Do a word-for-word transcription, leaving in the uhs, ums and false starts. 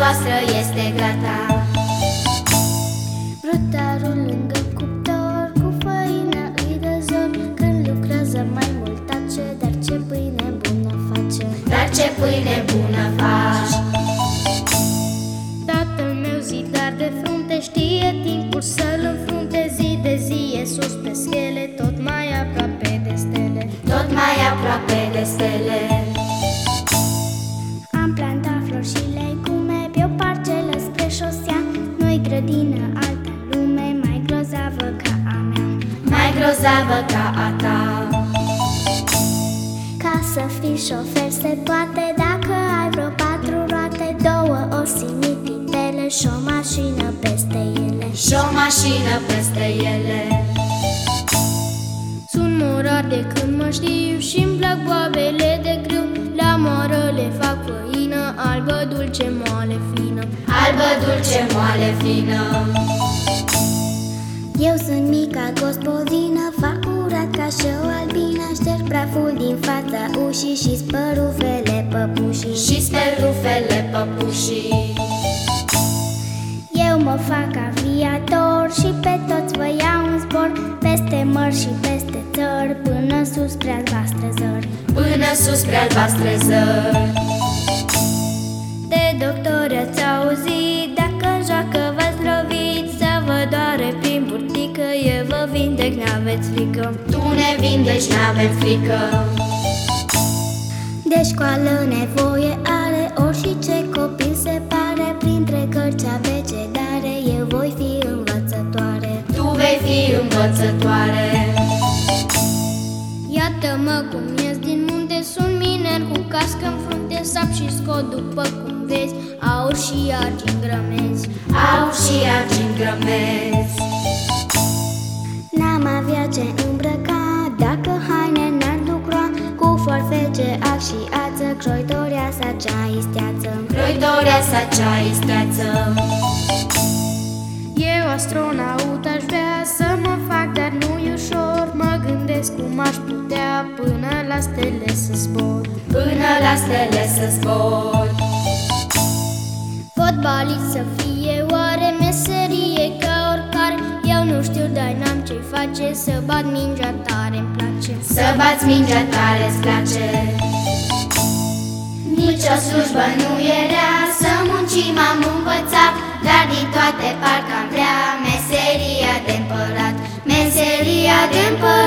voastră este gata. Brutarul lângă cuptor, cu făină îi dă zor. Când lucrează mai mult tace, dar ce pâine bună face. Dar ce pâine bună faci. Tatăl meu zidar de frunte știe timpul să-l înfrunte. Zi de zi e sus pe schele, tot mai aproape de stele. Tot mai aproape de stele. Am plantat flori și legume pe o parcelă spre șosea. Nu-i grădină altă lume mai grozavă ca a mea. Mai grozavă ca a ta. Ca să fii șofer se poate dacă ai vreo patru roate, două osi mititele și o mașină peste ele. Și o mașină peste ele. Sunt morar de când mă știu și-mi plac boabele de grâu. La moară le fac făină, albă, dulce, moale, fină. Albă, dulce, moale, fină. Eu sunt mica gospodină, fac curat ca și o albină. Șterg praful din fața ușii și spăr rufele păpușii. Și sper rufele păpușii. Eu mă fac aviator și pe toți vă iau în zbor, peste mări și peste țări, până sus prea voastre zări. Până sus prea voastre zări. De doctor ați auzit, dacă joacă v-ați lovit, să vă doare prin burtică, eu vă vindec, n-aveți frică. Tu ne vindeci, n-avem frică. De școală nevoie are orice copil se pare, printre cărți abecedare eu voi fi învățătoare. Tu vei fi învățătoare. Iată-mă cum ies din munte, sunt miner cu cască în frunte, sap și scot după cum vezi, aur și argint grămezi. Aur și argint grămezi. N-am avea ce îmbrăca dacă haine n-ar lucra, cu forfece, ac și ață, croitoria sa cea isteață. Croitoria sa cea isteață. Eu astronaut aș vrea să mă fac, dar nu-i ușor. Mă gândesc cum aș putea până la stele să zbor. Până la stele să zbor. Fotbalist să fie oare meserie ca oricare. Eu nu știu, dar n-am ce-i face, să bat mingea tare-mi place. Să bați mingea tare-ți place. Nici o slujbă nu e rea, să muncim am învățat, dar din toate parcă am vrea meseria de împărat. Meseria de împărat.